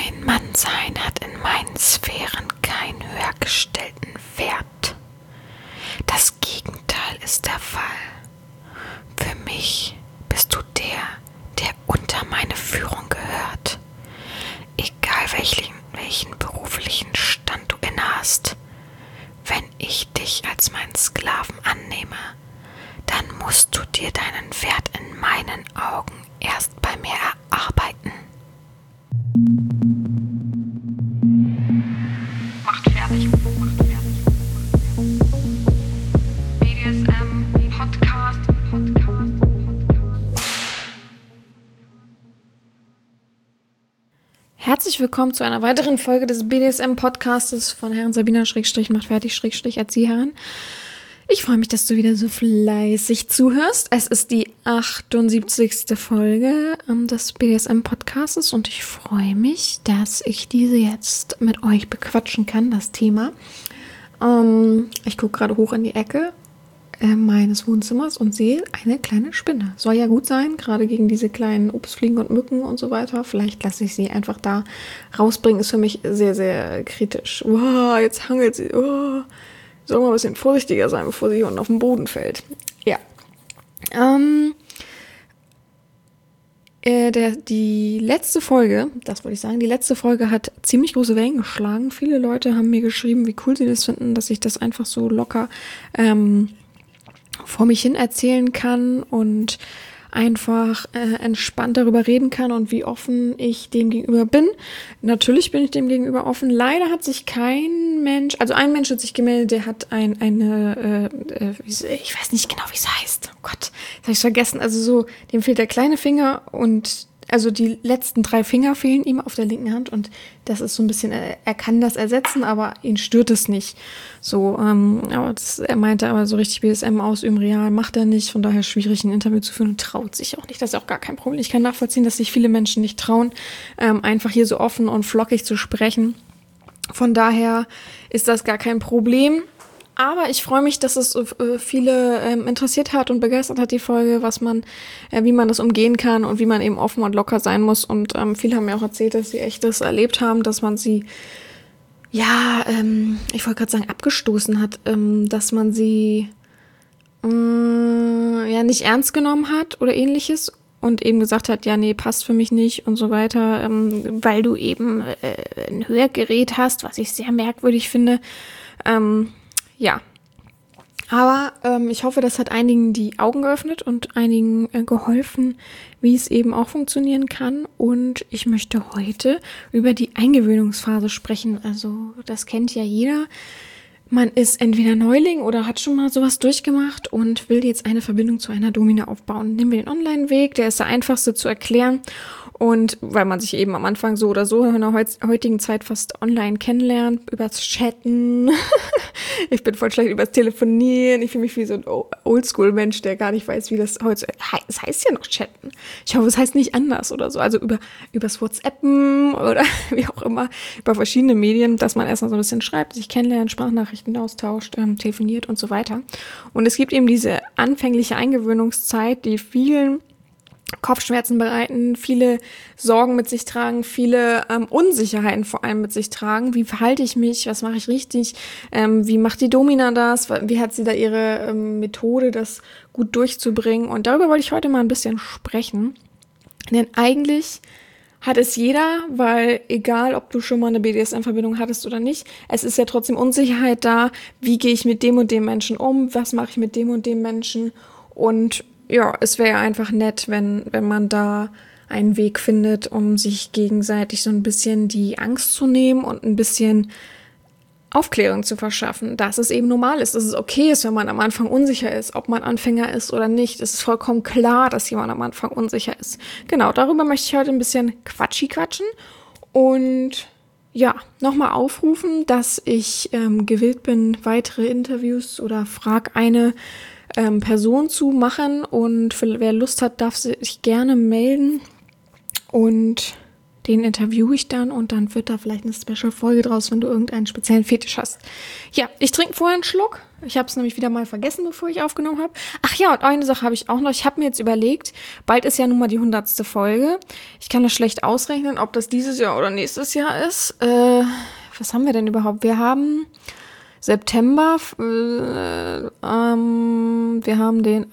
Ein Mannsein hat in meinen Sphären keinen höher gestellten Wert. Das Gegenteil ist der Fall. Für mich bist du der unter meine Führung gehört. Egal welchen beruflichen Stand du innehast, wenn ich dich als meinen Sklaven annehme, dann musst du dir deinen Wert in meinen Augen erst bei mir erarbeiten. Macht fertig. BDSM Podcast. Herzlich willkommen zu einer weiteren Folge des BDSM-Podcastes von Herren Sabina /macht fertig Erzieherin. Ich freue mich, dass du wieder so fleißig zuhörst. Es ist die 78. Folge des BDSM-Podcastes und ich freue mich, dass ich diese jetzt mit euch bequatschen kann, das Thema. Ich gucke gerade hoch in die Ecke meines Wohnzimmers und sehe eine kleine Spinne. Soll ja gut sein, gerade gegen diese kleinen Obstfliegen und Mücken und so weiter. Vielleicht lasse ich sie einfach da rausbringen, ist für mich sehr, sehr kritisch. Wow, jetzt hangelt sie. Oh. Soll mal ein bisschen vorsichtiger sein, bevor sie hier unten auf den Boden fällt. Ja. Die letzte Folge, das wollte ich sagen, die letzte Folge hat ziemlich große Wellen geschlagen. Viele Leute haben mir geschrieben, wie cool sie das finden, dass ich das einfach so locker vor mich hin erzählen kann und einfach entspannt darüber reden kann und wie offen ich dem gegenüber bin. Natürlich bin ich dem gegenüber offen. Leider hat sich kein Mensch, also ein Mensch hat sich gemeldet, der hat ich weiß nicht genau, wie es heißt. Oh Gott, das habe ich vergessen. Also so, dem fehlt der kleine Finger und also die letzten 3 Finger fehlen ihm auf der linken Hand und das ist so ein bisschen, er kann das ersetzen, aber ihn stört es nicht. So, aber er meinte aber so richtig BDSM ausüben, real macht er nicht, von daher schwierig ein Interview zu führen und traut sich auch nicht. Das ist auch gar kein Problem. Ich kann nachvollziehen, dass sich viele Menschen nicht trauen, einfach hier so offen und flockig zu sprechen. Von daher ist das gar kein Problem. Aber ich freue mich, dass es viele interessiert hat und begeistert hat, die Folge, wie man das umgehen kann und wie man eben offen und locker sein muss. Und viele haben mir auch erzählt, dass sie echt das erlebt haben, dass man sie, ich wollte gerade sagen, abgestoßen hat, dass man sie nicht ernst genommen hat oder ähnliches und eben gesagt hat, ja, nee, passt für mich nicht und so weiter, weil du eben ein Hörgerät hast, was ich sehr merkwürdig finde. Ja, aber ich hoffe, das hat einigen die Augen geöffnet und einigen geholfen, wie es eben auch funktionieren kann. Und ich möchte heute über die Eingewöhnungsphase sprechen. Also das kennt ja jeder. Man ist entweder Neuling oder hat schon mal sowas durchgemacht und will jetzt eine Verbindung zu einer Domina aufbauen. Nehmen wir den Online-Weg, der ist der einfachste zu erklären. Und weil man sich eben am Anfang so oder so in der heutigen Zeit fast online kennenlernt, übers Chatten. Ich bin voll schlecht übers Telefonieren. Ich fühle mich wie so ein Oldschool-Mensch, der gar nicht weiß, wie das heute heißt. Es heißt ja noch Chatten. Ich hoffe, es heißt nicht anders oder so. Also übers WhatsAppen oder wie auch immer, über verschiedene Medien, dass man erstmal so ein bisschen schreibt, sich kennenlernt, Sprachnachrichten austauscht, telefoniert und so weiter. Und es gibt eben diese anfängliche Eingewöhnungszeit, die vielen Kopfschmerzen bereiten, viele Sorgen mit sich tragen, viele Unsicherheiten vor allem mit sich tragen. Wie verhalte ich mich? Was mache ich richtig? Wie macht die Domina das? Wie hat sie da ihre Methode, das gut durchzubringen? Und darüber wollte ich heute mal ein bisschen sprechen. Denn eigentlich hat es jeder, weil egal, ob du schon mal eine BDSM-Verbindung hattest oder nicht, es ist ja trotzdem Unsicherheit da. Wie gehe ich mit dem und dem Menschen um? Was mache ich mit dem und dem Menschen? Und ja, es wäre einfach nett, wenn man da einen Weg findet, um sich gegenseitig so ein bisschen die Angst zu nehmen und ein bisschen Aufklärung zu verschaffen, dass es eben normal ist, dass es okay ist, wenn man am Anfang unsicher ist, ob man Anfänger ist oder nicht. Es ist vollkommen klar, dass jemand am Anfang unsicher ist. Genau, darüber möchte ich heute ein bisschen quatschen und ja, nochmal aufrufen, dass ich gewillt bin, weitere Interviews oder frag eine Person zu machen und wer Lust hat, darf sich gerne melden und Den interviewe ich dann und dann wird da vielleicht eine Special-Folge draus, wenn du irgendeinen speziellen Fetisch hast. Ja, ich trinke vorher einen Schluck. Ich habe es nämlich wieder mal vergessen, bevor ich aufgenommen habe. Ach ja, und eine Sache habe ich auch noch. Ich habe mir jetzt überlegt, bald ist ja nun mal die 100. Folge. Ich kann das schlecht ausrechnen, ob das dieses Jahr oder nächstes Jahr ist. Was haben wir denn überhaupt? Wir haben September, wir haben den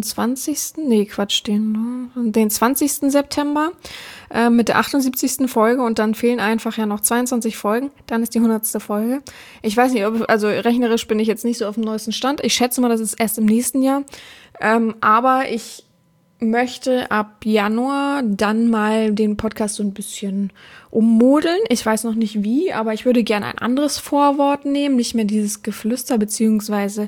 20. September mit der 78. Folge und dann fehlen einfach ja noch 22 Folgen, dann ist die 100. Folge. Ich weiß nicht, also rechnerisch bin ich jetzt nicht so auf dem neuesten Stand. Ich schätze mal, das ist erst im nächsten Jahr. Aber ich möchte ab Januar dann mal den Podcast so ein bisschen ummodeln. Ich weiß noch nicht wie, aber ich würde gerne ein anderes Vorwort nehmen, nicht mehr dieses Geflüster, beziehungsweise,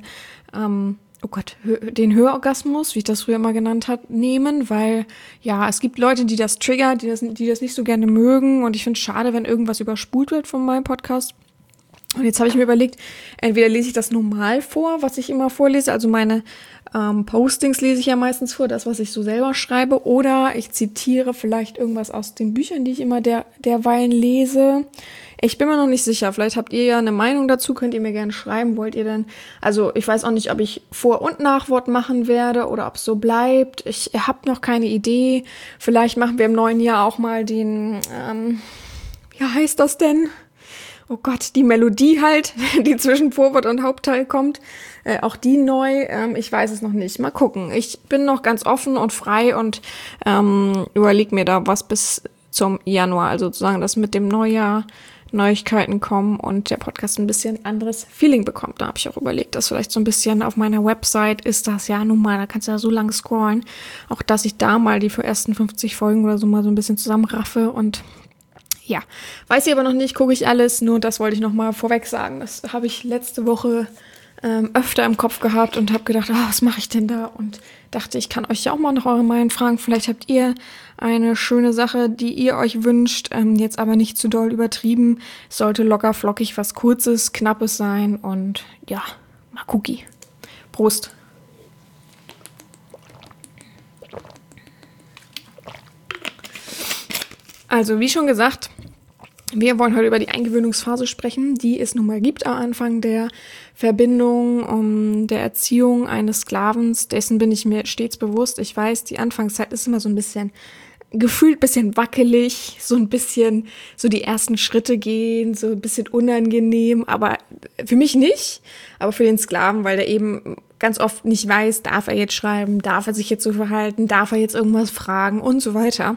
den Hörorgasmus, wie ich das früher immer genannt habe, nehmen, weil, ja, es gibt Leute, die das triggern, die das nicht so gerne mögen und ich finde es schade, wenn irgendwas überspult wird von meinem Podcast. Und jetzt habe ich mir überlegt, entweder lese ich das normal vor, was ich immer vorlese, also meine Postings lese ich ja meistens vor, das, was ich so selber schreibe, oder ich zitiere vielleicht irgendwas aus den Büchern, die ich immer derweilen lese. Ich bin mir noch nicht sicher, vielleicht habt ihr ja eine Meinung dazu, könnt ihr mir gerne schreiben, wollt ihr denn, also ich weiß auch nicht, ob ich Vor- und Nachwort machen werde oder ob es so bleibt, ich habe noch keine Idee, vielleicht machen wir im neuen Jahr auch mal den, wie heißt das denn? Oh Gott, die Melodie halt, die zwischen Vorwort und Hauptteil kommt, auch die neu, ich weiß es noch nicht, mal gucken. Ich bin noch ganz offen und frei und überlege mir da was bis zum Januar, also sozusagen, dass mit dem Neujahr Neuigkeiten kommen und der Podcast ein bisschen anderes Feeling bekommt. Da habe ich auch überlegt, dass vielleicht so ein bisschen auf meiner Website ist das ja nun mal, da kannst du ja so lang scrollen, auch dass ich da mal die ersten 50 Folgen oder so mal so ein bisschen zusammenraffe und ja, weiß ich aber noch nicht, gucke ich alles, nur das wollte ich noch mal vorweg sagen. Das habe ich letzte Woche öfter im Kopf gehabt und habe gedacht, was mache ich denn da? Und dachte, ich kann euch ja auch mal nach eurer Meinung fragen. Vielleicht habt ihr eine schöne Sache, die ihr euch wünscht, jetzt aber nicht zu doll übertrieben. Es sollte locker flockig was Kurzes, Knappes sein und ja, mal Cookie. Prost. Also, wie schon gesagt, wir wollen heute über die Eingewöhnungsphase sprechen, die es nun mal gibt am Anfang der Verbindung, der Erziehung eines Sklavens. Dessen bin ich mir stets bewusst. Ich weiß, die Anfangszeit ist immer so ein bisschen gefühlt, bisschen wackelig, so ein bisschen so die ersten Schritte gehen, so ein bisschen unangenehm, aber für mich nicht, aber für den Sklaven, weil der eben ganz oft nicht weiß, darf er jetzt schreiben, darf er sich jetzt so verhalten, darf er jetzt irgendwas fragen und so weiter.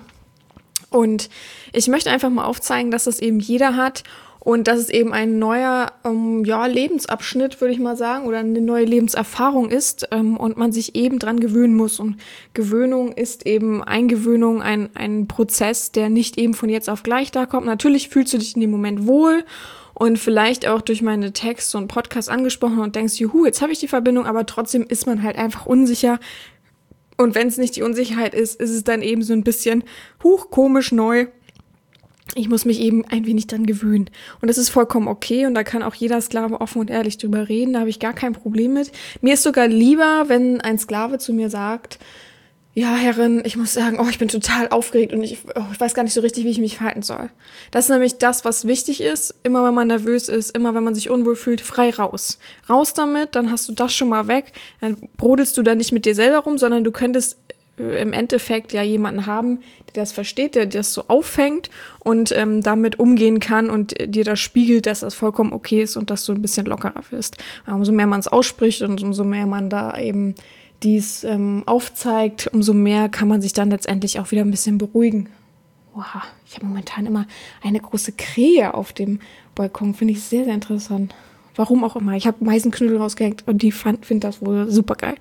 Und ich möchte einfach mal aufzeigen, dass das eben jeder hat und dass es eben ein neuer Lebensabschnitt, würde ich mal sagen, oder eine neue Lebenserfahrung ist und man sich eben dran gewöhnen muss. Und Gewöhnung ist eben Eingewöhnung, ein Prozess, der nicht eben von jetzt auf gleich da kommt. Natürlich fühlst du dich in dem Moment wohl und vielleicht auch durch meine Texte und Podcasts angesprochen und denkst, juhu, jetzt habe ich die Verbindung, aber trotzdem ist man halt einfach unsicher. Und wenn es nicht die Unsicherheit ist, ist es dann eben so ein bisschen komisch neu. Ich muss mich eben ein wenig dran gewöhnen. Und das ist vollkommen okay und da kann auch jeder Sklave offen und ehrlich drüber reden. Da habe ich gar kein Problem mit. Mir ist sogar lieber, wenn ein Sklave zu mir sagt, ja, Herrin, ich muss sagen, ich bin total aufgeregt und ich weiß gar nicht so richtig, wie ich mich verhalten soll. Das ist nämlich das, was wichtig ist. Immer wenn man nervös ist, immer wenn man sich unwohl fühlt, frei raus. Raus damit, dann hast du das schon mal weg. Dann brodelst du da nicht mit dir selber rum, sondern du könntest im Endeffekt ja jemanden haben, der das versteht, der das so auffängt und damit umgehen kann und dir das spiegelt, dass das vollkommen okay ist und dass du ein bisschen lockerer wirst. Umso mehr man es ausspricht und umso mehr man da eben dies aufzeigt, umso mehr kann man sich dann letztendlich auch wieder ein bisschen beruhigen. Wow, ich habe momentan immer eine große Krähe auf dem Balkon, finde ich sehr, sehr interessant. Warum auch immer. Ich habe Meisenknödel rausgehängt und die finden das wohl super geil.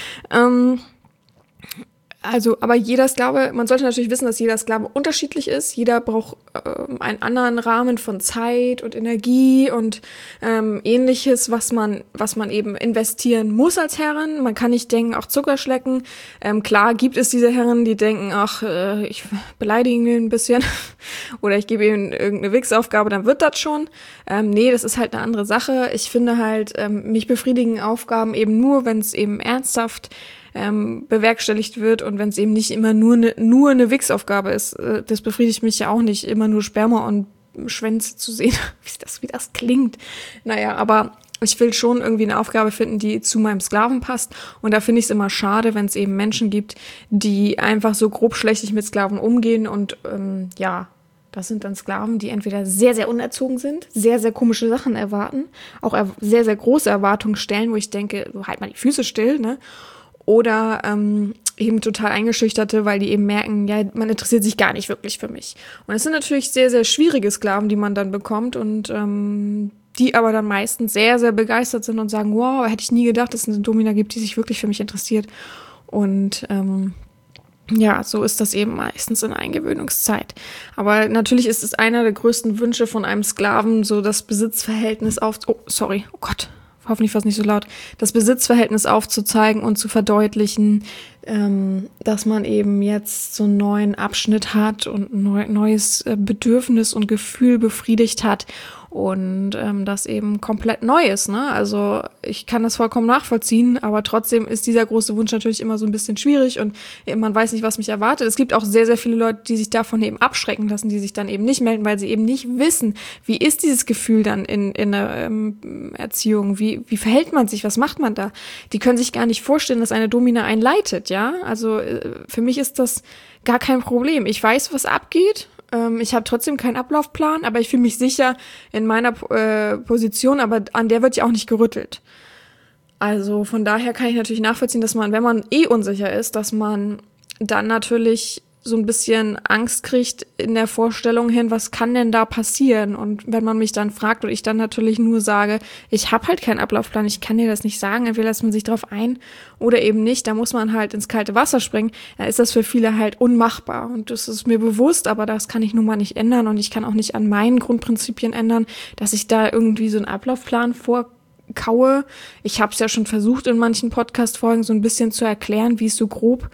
Aber jeder Sklave, man sollte natürlich wissen, dass jeder Sklave unterschiedlich ist. Jeder braucht einen anderen Rahmen von Zeit und Energie und Ähnliches, was man eben investieren muss als Herrin. Man kann nicht denken, auch Zucker schlecken. Klar gibt es diese Herren, die denken, ich beleidige ihn ein bisschen oder ich gebe ihm irgendeine Wichsaufgabe, dann wird das schon. Nee, das ist halt eine andere Sache. Ich finde halt, mich befriedigen Aufgaben eben nur, wenn es eben ernsthaft bewerkstelligt wird und wenn es eben nicht immer nur eine Wichsaufgabe ist, das befriedigt mich ja auch nicht, immer nur Sperma und Schwänze zu sehen, wie das klingt. Naja, aber ich will schon irgendwie eine Aufgabe finden, die zu meinem Sklaven passt. Und da finde ich es immer schade, wenn es eben Menschen gibt, die einfach so grobschlächtig mit Sklaven umgehen. Und das sind dann Sklaven, die entweder sehr, sehr unerzogen sind, sehr, sehr komische Sachen erwarten, auch sehr, sehr große Erwartungen stellen, wo ich denke, halt mal die Füße still, ne? Oder eben total eingeschüchterte, weil die eben merken, ja, man interessiert sich gar nicht wirklich für mich. Und es sind natürlich sehr, sehr schwierige Sklaven, die man dann bekommt und die aber dann meistens sehr, sehr begeistert sind und sagen, wow, hätte ich nie gedacht, dass es eine Domina gibt, die sich wirklich für mich interessiert. Und so ist das eben meistens in Eingewöhnungszeit. Aber natürlich ist es einer der größten Wünsche von einem Sklaven, so das Besitzverhältnis hoffentlich war es nicht so laut, das Besitzverhältnis aufzuzeigen und zu verdeutlichen, dass man eben jetzt so einen neuen Abschnitt hat und ein neues Bedürfnis und Gefühl befriedigt hat und das eben komplett neu ist, ne? Also ich kann das vollkommen nachvollziehen, aber trotzdem ist dieser große Wunsch natürlich immer so ein bisschen schwierig und man weiß nicht, was mich erwartet. Es gibt auch sehr, sehr viele Leute, die sich davon eben abschrecken lassen, die sich dann eben nicht melden, weil sie eben nicht wissen, wie ist dieses Gefühl dann in der Erziehung, wie verhält man sich, was macht man da? Die können sich gar nicht vorstellen, dass eine Domina einen leitet, ja? Also für mich ist das gar kein Problem. Ich weiß, was abgeht. Ich habe trotzdem keinen Ablaufplan, aber ich fühle mich sicher in meiner Position, aber an der wird ja auch nicht gerüttelt. Also von daher kann ich natürlich nachvollziehen, dass man, wenn man unsicher ist, dass man dann natürlich so ein bisschen Angst kriegt in der Vorstellung hin, was kann denn da passieren? Und wenn man mich dann fragt und ich dann natürlich nur sage, ich habe halt keinen Ablaufplan, ich kann dir das nicht sagen, entweder lässt man sich drauf ein oder eben nicht, da muss man halt ins kalte Wasser springen, dann ist das für viele halt unmachbar. Und das ist mir bewusst, aber das kann ich nun mal nicht ändern und ich kann auch nicht an meinen Grundprinzipien ändern, dass ich da irgendwie so einen Ablaufplan vorkaue. Ich habe es ja schon versucht, in manchen Podcast-Folgen so ein bisschen zu erklären, wie es so grob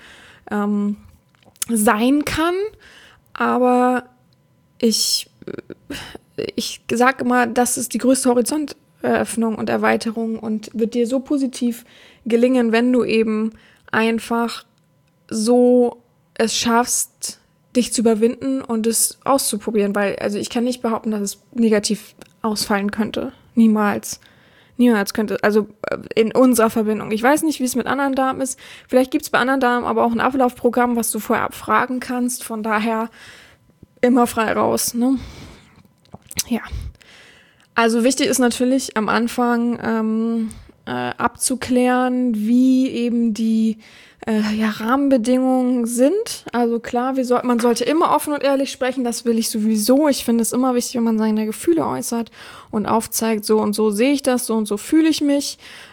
sein kann, aber ich sage immer, das ist die größte Horizonteröffnung und Erweiterung und wird dir so positiv gelingen, wenn du eben einfach so es schaffst, dich zu überwinden und es auszuprobieren, weil also ich kann nicht behaupten, dass es negativ ausfallen könnte. Niemals könnte, also in unserer Verbindung. Ich weiß nicht, wie es mit anderen Damen ist. Vielleicht gibt es bei anderen Damen aber auch ein Ablaufprogramm, was du vorher abfragen kannst. Von daher immer frei raus, ne? Ja. Also wichtig ist natürlich am Anfang abzuklären, wie eben die Rahmenbedingungen sind. Also klar, man sollte immer offen und ehrlich sprechen, das will ich sowieso. Ich finde es immer wichtig, wenn man seine Gefühle äußert und aufzeigt, so und so sehe ich das, so und so fühle ich mich.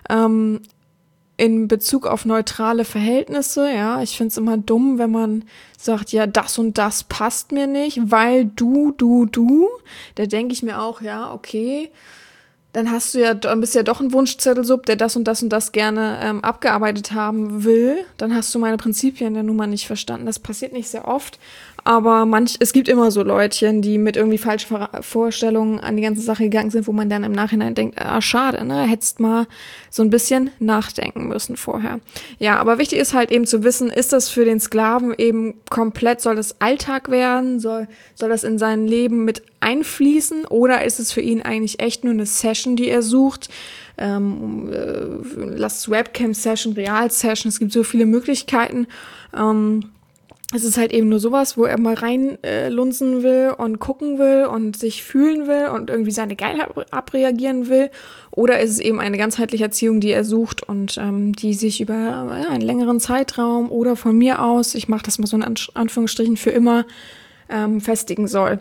In Bezug auf neutrale Verhältnisse, ja, ich finde es immer dumm, wenn man sagt, ja, das und das passt mir nicht, weil du. Da denke ich mir auch, ja, okay, dann bist du ja doch ein Wunschzettelsub, der das und das und das gerne abgearbeitet haben will. Dann hast du meine Prinzipien der Nummer nicht verstanden. Das passiert nicht sehr oft, aber es gibt immer so Leutchen, die mit irgendwie falschen Vorstellungen an die ganze Sache gegangen sind, wo man dann im Nachhinein denkt, schade, ne, hättest mal so ein bisschen nachdenken müssen vorher. Ja, aber wichtig ist halt eben zu wissen, ist das für den Sklaven eben komplett, soll das Alltag werden, soll das in sein Leben mit einfließen oder ist es für ihn eigentlich echt nur eine Session, die er sucht? Lass es Webcam-Session, Real-Session, es gibt so viele Möglichkeiten. Es ist halt eben nur sowas, wo er mal reinlunzen will und gucken will und sich fühlen will und irgendwie seine Geilheit abreagieren will. Oder ist es eben eine ganzheitliche Erziehung, die er sucht und die sich über einen längeren Zeitraum oder von mir aus, ich mache das mal so in Anführungsstrichen für immer, festigen soll.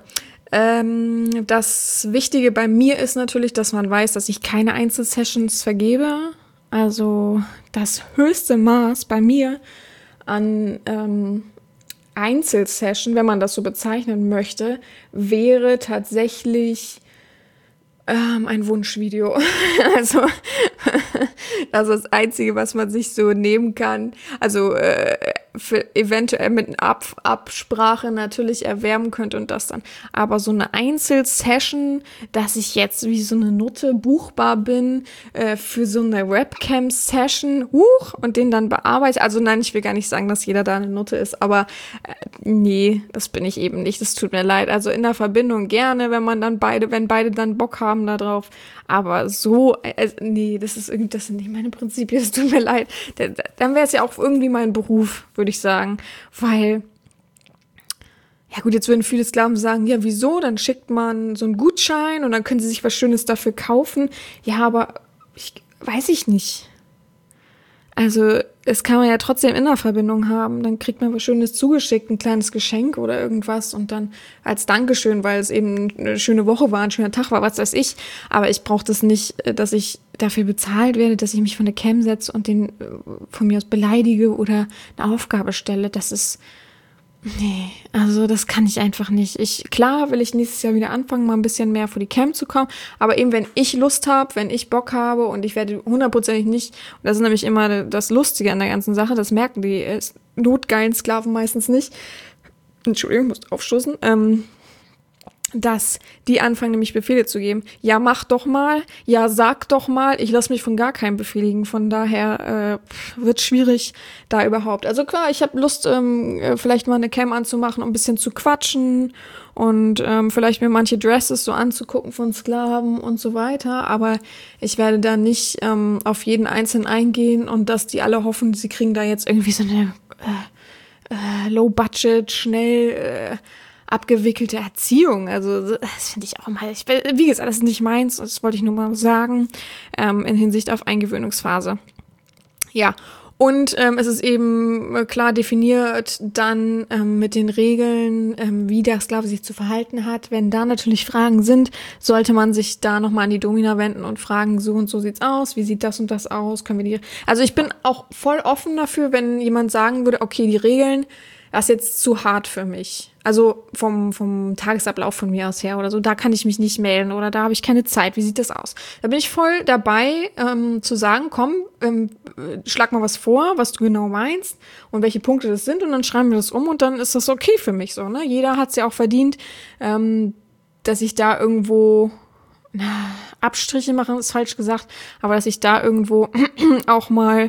Das Wichtige bei mir ist natürlich, dass man weiß, dass ich keine Einzelsessions vergebe. Also das höchste Maß bei mir an Einzelsession, wenn man das so bezeichnen möchte, wäre tatsächlich ein Wunschvideo. Also Das ist das Einzige, was man sich so nehmen kann. Also für eventuell mit einer Absprache natürlich erwärmen könnte und das dann. Aber so eine Einzelsession, dass ich jetzt wie so eine Nutte buchbar bin für so eine Webcam-Session, und den dann bearbeite. Also nein, ich will gar nicht sagen, dass jeder da eine Nutte ist, aber nee, das bin ich eben nicht. Das tut mir leid. Also in der Verbindung gerne, wenn beide dann Bock haben da drauf. Aber so, nee, das sind nicht meine Prinzipien, das tut mir leid. Dann wäre es ja auch irgendwie mein Beruf, würde ich sagen. Weil, ja gut, jetzt würden viele Sklaven sagen, ja wieso, dann schickt man so einen Gutschein und dann können sie sich was Schönes dafür kaufen. Ja, aber weiß ich nicht. Also, das kann man ja trotzdem in der Verbindung haben. Dann kriegt man was Schönes zugeschickt, ein kleines Geschenk oder irgendwas und dann als Dankeschön, weil es eben eine schöne Woche war, ein schöner Tag war, was weiß ich. Aber ich brauche das nicht, dass ich dafür bezahlt werde, dass ich mich von der Cam setze und den von mir aus beleidige oder eine Aufgabe stelle. Das ist, nee, also das kann ich einfach nicht. Klar will ich nächstes Jahr wieder anfangen, mal ein bisschen mehr vor die Cam zu kommen, aber eben wenn ich Lust habe, wenn ich Bock habe und ich werde hundertprozentig nicht, und das ist nämlich immer das Lustige an der ganzen Sache, das merken die notgeilen Sklaven meistens nicht, Entschuldigung, ich muss aufstoßen, dass die anfangen, nämlich Befehle zu geben. Ja, mach doch mal. Ja, sag doch mal. Ich lasse mich von gar keinem befehligen. Von daher wird schwierig da überhaupt. Also klar, ich habe Lust, vielleicht mal eine Cam anzumachen, um ein bisschen zu quatschen und vielleicht mir manche Dresses so anzugucken von Sklaven und so weiter. Aber ich werde da nicht auf jeden Einzelnen eingehen und dass die alle hoffen, sie kriegen da jetzt irgendwie so eine Low-Budget, schnell abgewickelte Erziehung. Also das finde ich auch mal, wie gesagt, das ist nicht meins, das wollte ich nur mal sagen, in Hinsicht auf Eingewöhnungsphase. Ja, und es ist eben klar definiert dann mit den Regeln, wie der Sklave sich zu verhalten hat. Wenn da natürlich Fragen sind, sollte man sich da nochmal an die Domina wenden und fragen, so und so sieht's aus, wie sieht das und das aus, können wir also ich bin auch voll offen dafür, wenn jemand sagen würde, okay, die Regeln, das ist jetzt zu hart für mich. Also vom Tagesablauf von mir aus her oder so, da kann ich mich nicht melden oder da habe ich keine Zeit. Wie sieht das aus? Da bin ich voll dabei, zu sagen, komm, schlag mal was vor, was du genau meinst und welche Punkte das sind und dann schreiben wir das um und dann ist das okay für mich so, ne? Jeder hat es ja auch verdient, dass ich da irgendwo Abstriche mache, ist falsch gesagt, aber dass ich da irgendwo auch mal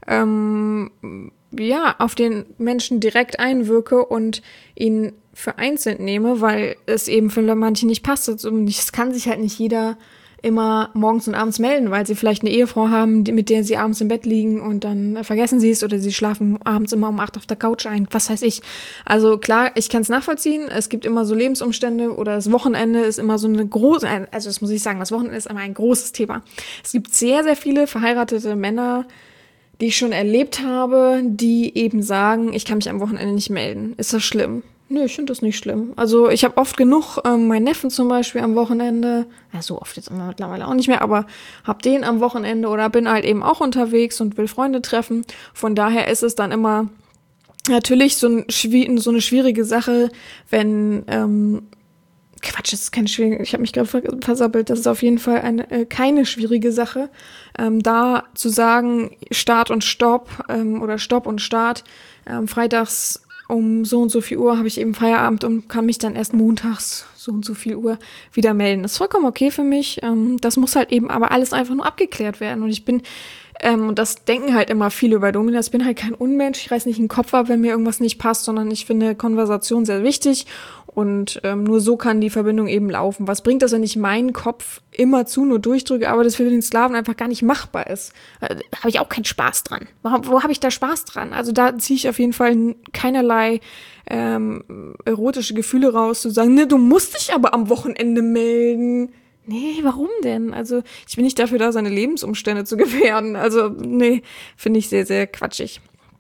auf den Menschen direkt einwirke und ihn für einzeln nehme, weil es eben für manche nicht passt. Und es kann sich halt nicht jeder immer morgens und abends melden, weil sie vielleicht eine Ehefrau haben, mit der sie abends im Bett liegen und dann vergessen sie es oder sie schlafen abends immer um 8 auf der Couch ein, was weiß ich. Also klar, ich kann es nachvollziehen, es gibt immer so Lebensumstände oder das Wochenende ist immer so eine große, also das muss ich sagen, das Wochenende ist immer ein großes Thema. Es gibt sehr, sehr viele verheiratete Männer, die ich schon erlebt habe, die eben sagen, ich kann mich am Wochenende nicht melden. Ist das schlimm? Nö, ich finde das nicht schlimm. Also ich habe oft genug meinen Neffen zum Beispiel am Wochenende, ja so oft jetzt immer mittlerweile auch nicht mehr, aber hab den am Wochenende oder bin halt eben auch unterwegs und will Freunde treffen. Von daher ist es dann immer natürlich so eine schwierige Sache, wenn Quatsch, das ist keine schwierige, ich habe mich gerade versappelt, das ist auf jeden Fall keine schwierige Sache, da zu sagen, Start und Stopp oder Stopp und Start, freitags um so und so viel Uhr habe ich eben Feierabend und kann mich dann erst montags so und so viel Uhr wieder melden. Das ist vollkommen okay für mich, das muss halt eben aber alles einfach nur abgeklärt werden und ich bin und das denken halt immer viele über Domina. Ich bin halt kein Unmensch, ich reiß nicht den Kopf ab, wenn mir irgendwas nicht passt, sondern ich finde Konversation sehr wichtig und nur so kann die Verbindung eben laufen. Was bringt das, wenn ich meinen Kopf immerzu nur durchdrücke, aber das für den Sklaven einfach gar nicht machbar ist? Da habe ich auch keinen Spaß dran. Wo habe ich da Spaß dran? Also da ziehe ich auf jeden Fall keinerlei erotische Gefühle raus, zu sagen, ne, du musst dich aber am Wochenende melden. Nee, warum denn? Also ich bin nicht dafür da, seine Lebensumstände zu gefährden. Also nee, finde ich sehr, sehr quatschig.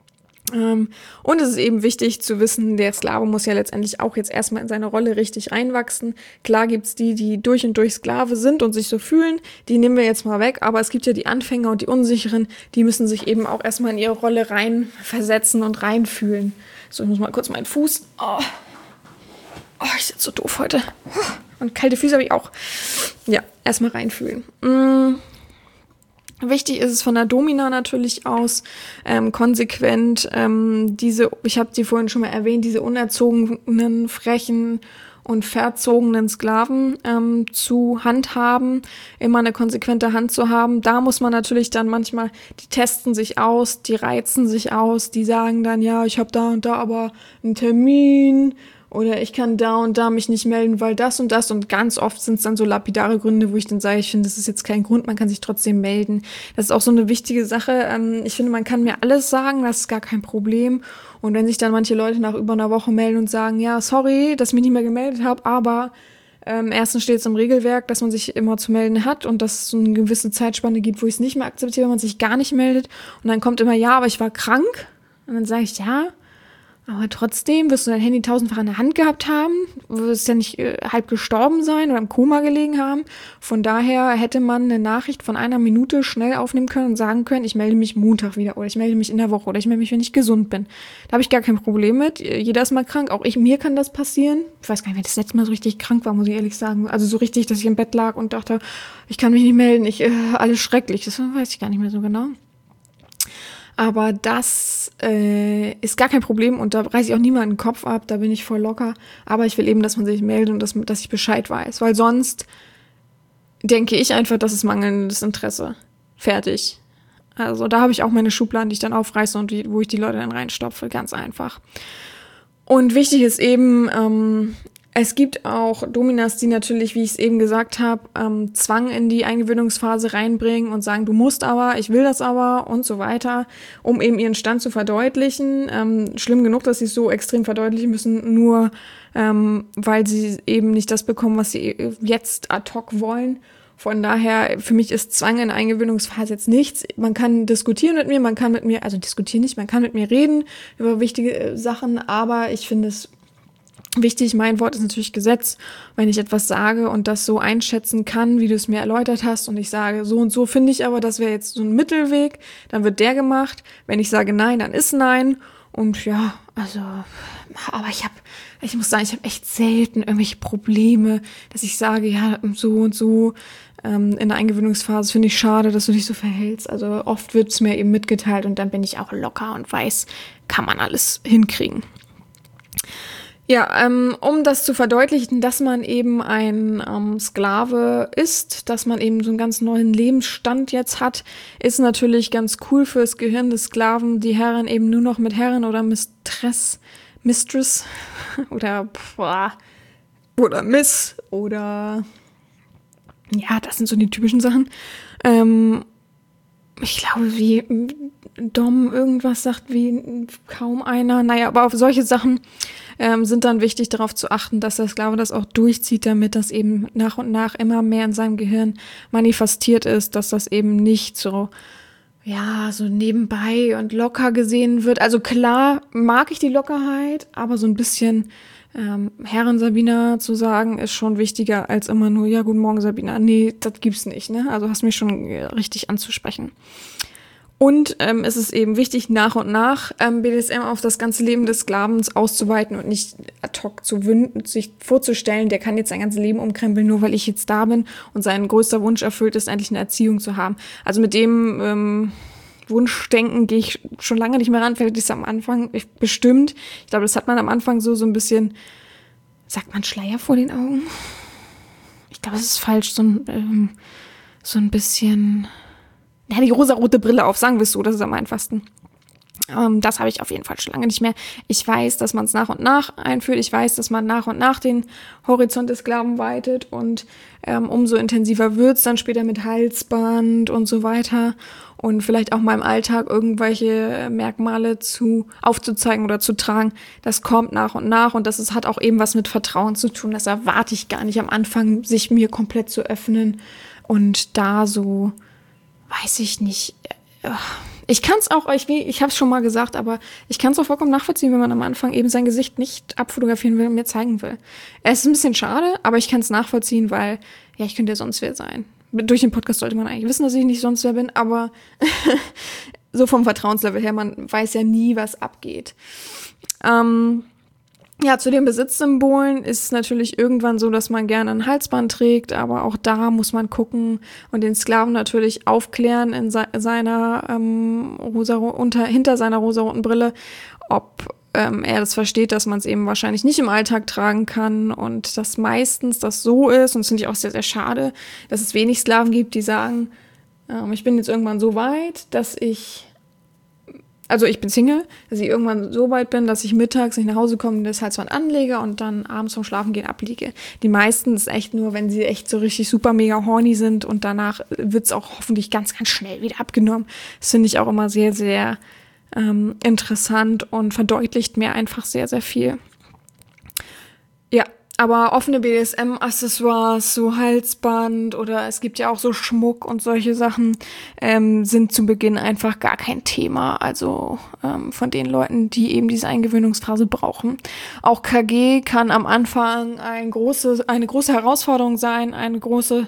Und es ist eben wichtig zu wissen, der Sklave muss ja letztendlich auch jetzt erstmal in seine Rolle richtig reinwachsen. Klar gibt's die durch und durch Sklave sind und sich so fühlen, die nehmen wir jetzt mal weg, aber es gibt ja die Anfänger und die Unsicheren, die müssen sich eben auch erstmal in ihre Rolle reinversetzen und reinfühlen. So, ich muss mal kurz meinen Fuß... Oh, ich sitze so doof heute. Und kalte Füße habe ich auch. Ja, erstmal reinfühlen. Wichtig ist es von der Domina natürlich aus, konsequent ich habe die vorhin schon mal erwähnt, diese unerzogenen, frechen und verzogenen Sklaven zu handhaben, immer eine konsequente Hand zu haben. Da muss man natürlich dann manchmal, die testen sich aus, die reizen sich aus, die sagen dann, ja, ich habe da und da aber einen Termin oder ich kann da und da mich nicht melden, weil das und das, und ganz oft sind es dann so lapidare Gründe, wo ich dann sage, ich finde, das ist jetzt kein Grund, man kann sich trotzdem melden. Das ist auch so eine wichtige Sache. Ich finde, man kann mir alles sagen, das ist gar kein Problem. Und wenn sich dann manche Leute nach über einer Woche melden und sagen, ja, sorry, dass ich mich nicht mehr gemeldet habe, aber erstens steht es im Regelwerk, dass man sich immer zu melden hat und dass es so eine gewisse Zeitspanne gibt, wo ich es nicht mehr akzeptiere, wenn man sich gar nicht meldet. Und dann kommt immer, ja, aber ich war krank. Und dann sage ich, ja, aber trotzdem wirst du dein Handy tausendfach in der Hand gehabt haben, wirst ja nicht halb gestorben sein oder im Koma gelegen haben. Von daher hätte man eine Nachricht von 1 Minute schnell aufnehmen können und sagen können, ich melde mich Montag wieder oder ich melde mich in der Woche oder ich melde mich, wenn ich gesund bin. Da habe ich gar kein Problem mit. Jeder ist mal krank, auch mir kann das passieren. Ich weiß gar nicht, wer das letzte Mal so richtig krank war, muss ich ehrlich sagen. Also so richtig, dass ich im Bett lag und dachte, ich kann mich nicht melden, alles schrecklich. Das weiß ich gar nicht mehr so genau. Aber das ist gar kein Problem und da reiße ich auch niemanden den Kopf ab, da bin ich voll locker. Aber ich will eben, dass man sich meldet und dass ich Bescheid weiß, weil sonst denke ich einfach, das ist mangelndes Interesse. Fertig. Also da habe ich auch meine Schubladen, die ich dann aufreiße und wo ich die Leute dann reinstopfe, ganz einfach. Und wichtig ist eben, es gibt auch Dominas, die natürlich, wie ich es eben gesagt habe, Zwang in die Eingewöhnungsphase reinbringen und sagen, du musst aber, ich will das aber und so weiter, um eben ihren Stand zu verdeutlichen. Schlimm genug, dass sie es so extrem verdeutlichen müssen, nur weil sie eben nicht das bekommen, was sie jetzt ad hoc wollen. Von daher, für mich ist Zwang in der Eingewöhnungsphase jetzt nichts. Man kann diskutieren mit mir, man kann mit mir reden über wichtige Sachen, aber ich finde es wichtig, mein Wort ist natürlich Gesetz. Wenn ich etwas sage und das so einschätzen kann, wie du es mir erläutert hast, und ich sage, so und so finde ich aber, das wäre jetzt so ein Mittelweg, dann wird der gemacht. Wenn ich sage Nein, dann ist Nein. Und ja, also, aber ich muss sagen, ich habe echt selten irgendwelche Probleme, dass ich sage, ja, so und so, in der Eingewöhnungsphase finde ich schade, dass du dich so verhältst. Also oft wird es mir eben mitgeteilt und dann bin ich auch locker und weiß, kann man alles hinkriegen. Ja, um das zu verdeutlichen, dass man eben ein Sklave ist, dass man eben so einen ganz neuen Lebensstand jetzt hat, ist natürlich ganz cool fürs Gehirn des Sklaven, die Herren eben nur noch mit Herren oder Mistress oder Miss oder ja, das sind so die typischen Sachen. Ich glaube, wie Dom irgendwas sagt, wie kaum einer. Naja, aber auf solche Sachen sind dann wichtig, darauf zu achten, dass der Sklave das auch durchzieht, damit das eben nach und nach immer mehr in seinem Gehirn manifestiert ist, dass das eben nicht so, ja, so nebenbei und locker gesehen wird. Also klar mag ich die Lockerheit, aber so ein bisschen Herren Sabina zu sagen, ist schon wichtiger als immer nur, ja, guten Morgen Sabina. Nee, das gibt's nicht, ne? Also hast mich schon richtig anzusprechen. Und es ist eben wichtig, nach und nach BDSM auf das ganze Leben des Sklavens auszuweiten und nicht ad hoc sich vorzustellen, der kann jetzt sein ganzes Leben umkrempeln, nur weil ich jetzt da bin und sein größter Wunsch erfüllt ist, endlich eine Erziehung zu haben. Also mit dem Wunschdenken gehe ich schon lange nicht mehr ran, vielleicht ist es am Anfang bestimmt. Ich glaube, das hat man am Anfang so ein bisschen, sagt man Schleier vor den Augen? Ich glaube, das ist falsch, so ein bisschen, ja, die rosarote Brille auf, sagen wir es so, das ist am einfachsten. Das habe ich auf jeden Fall schon lange nicht mehr. Ich weiß, dass man es nach und nach einführt. Ich weiß, dass man nach und nach den Horizont des Sklaven weitet und umso intensiver wird es dann später mit Halsband und so weiter und vielleicht auch mal im Alltag irgendwelche Merkmale aufzuzeigen oder zu tragen. Das kommt nach und nach und hat auch eben was mit Vertrauen zu tun. Das erwarte ich gar nicht am Anfang, sich mir komplett zu öffnen und da so, weiß ich nicht, ich kann es auch, ich habe es schon mal gesagt, aber ich kann es auch vollkommen nachvollziehen, wenn man am Anfang eben sein Gesicht nicht abfotografieren will und mir zeigen will. Es ist ein bisschen schade, aber ich kann es nachvollziehen, weil, ja, ich könnte ja sonst wer sein. Durch den Podcast sollte man eigentlich wissen, dass ich nicht sonst wer bin, aber so vom Vertrauenslevel her, man weiß ja nie, was abgeht. Ja, zu den Besitzsymbolen ist es natürlich irgendwann so, dass man gerne ein Halsband trägt, aber auch da muss man gucken und den Sklaven natürlich aufklären in seiner hinter seiner rosaroten Brille, ob er das versteht, dass man es eben wahrscheinlich nicht im Alltag tragen kann und dass meistens das so ist, und das finde ich auch sehr, sehr schade, dass es wenig Sklaven gibt, die sagen, ich bin jetzt irgendwann so weit, dass ich bin Single, dass ich irgendwann so weit bin, dass ich mittags nicht nach Hause komme und das Halsband anlege und dann abends vom Schlafengehen abliege. Die meisten ist echt nur, wenn sie echt so richtig super mega horny sind und danach wird es auch hoffentlich ganz, ganz schnell wieder abgenommen. Das finde ich auch immer sehr, sehr interessant und verdeutlicht mir einfach sehr, sehr viel. Ja, aber offene BDSM-Accessoires, so Halsband oder es gibt ja auch so Schmuck und solche Sachen, sind zu Beginn einfach gar kein Thema. Also von den Leuten, die eben diese Eingewöhnungsphase brauchen. Auch KG kann am Anfang eine große Herausforderung sein, ein großes,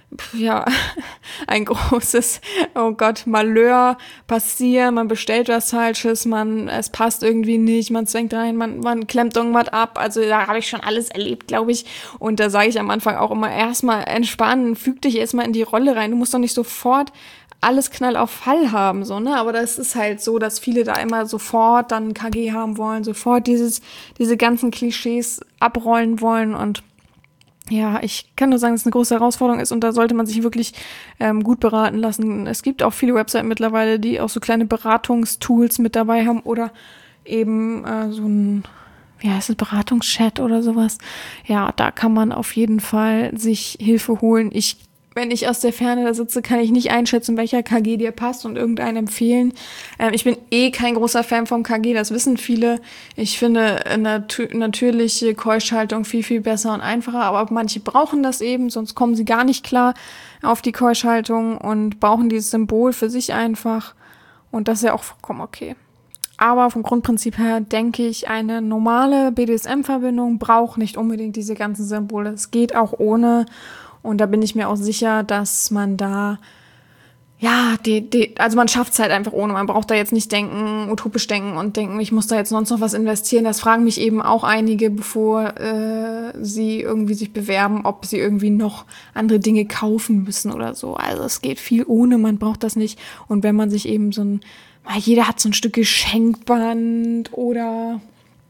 oh Gott, Malheur passieren, man bestellt was Falsches, es passt irgendwie nicht, man zwängt rein, man klemmt irgendwas ab, also da habe ich schon alles erlebt, glaube ich, und da sage ich am Anfang auch immer, erstmal entspannen, füg dich erstmal in die Rolle rein, du musst doch nicht sofort alles Knall auf Fall haben, so, ne, aber das ist halt so, dass viele da immer sofort dann KG haben wollen, sofort diese ganzen Klischees abrollen wollen und ja, ich kann nur sagen, dass es eine große Herausforderung ist und da sollte man sich wirklich gut beraten lassen. Es gibt auch viele Webseiten mittlerweile, die auch so kleine Beratungstools mit dabei haben oder eben so ein, wie heißt es, Beratungschat oder sowas. Ja, da kann man auf jeden Fall sich Hilfe holen. Wenn ich aus der Ferne da sitze, kann ich nicht einschätzen, welcher KG dir passt und irgendeinen empfehlen. Ich bin kein großer Fan vom KG, das wissen viele. Ich finde natürliche Keuschhaltung viel, viel besser und einfacher, aber manche brauchen das eben, sonst kommen sie gar nicht klar auf die Keuschhaltung und brauchen dieses Symbol für sich einfach. Und das ist ja auch vollkommen okay. Aber vom Grundprinzip her denke ich, eine normale BDSM-Verbindung braucht nicht unbedingt diese ganzen Symbole. Es geht auch ohne. Und da bin ich mir auch sicher, dass man da, ja, also man schafft es halt einfach ohne. Man braucht da jetzt nicht utopisch denken und denken, ich muss da jetzt sonst noch was investieren. Das fragen mich eben auch einige, bevor sie irgendwie sich bewerben, ob sie irgendwie noch andere Dinge kaufen müssen oder so. Also es geht viel ohne, man braucht das nicht. Und wenn man sich eben jeder hat so ein Stück Geschenkband oder